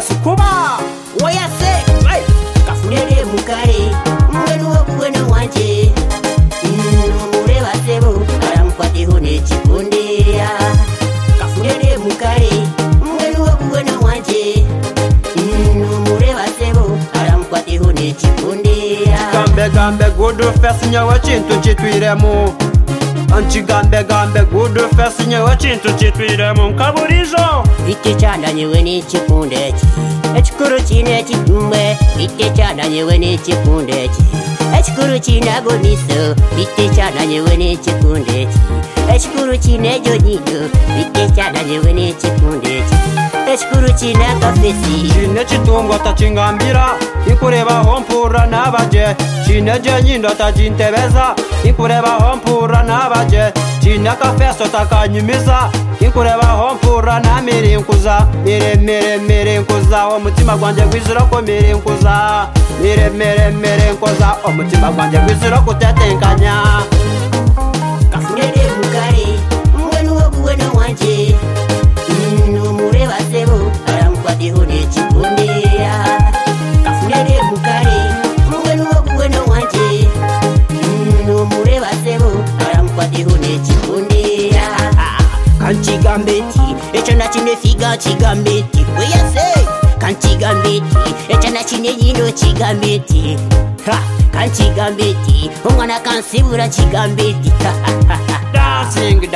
Kuba Oya se Kafulele mukale Mwenu wakuwena wanje Nomureba sebo Aramukwateho nekikondera Kafulele mukale Mwenu wakuwena wanje Nomureba sebo Aramukwateho nekikondera Gambe good fest nyawa chintu chitwiremo Anchigambe good fest nyawa chintu chitwiremo Nkaburizo Ite chanda nyewe nekikondeki Ekikuru chine chikumwe Ite chanda nyewe nekikondeki Ekikuru chinago miso Ite chanda nyewe nekikondeki Ekikuru chine jonido Ite chanda nyewe nekikondeki Ekikuru china kafesi Chine chitungo tachingambira Ikurebaho mpura n'abaje Chine jenyindo tajintebeza Ikurebaho mpura n'abaje Chine kafeso takanyumiza Ikurebaho mpura na mirinkuza Mire nkuza Omutima gwanje gwizira ko mirinkuza Mire nkuza Omutima gwanje gwizira kutetenkanya Kafulele mukale Mwenu wakuwena wanje Nomureba sebo Aramukwateho nekikondera Kafulele mukale Mwenu wakuwena wanje Nomureba sebo Aramukwateho nekikondera Kanchigambeti Echo nachine figa chigambeti Oya se Kanchigambeti Echo nachine nyindo chigambeti Kanchigambeti Omwana kansibura chigambeti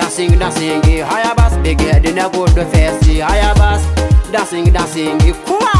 Dancing Higher bass big head in a good face Higher bass Dancing Kuba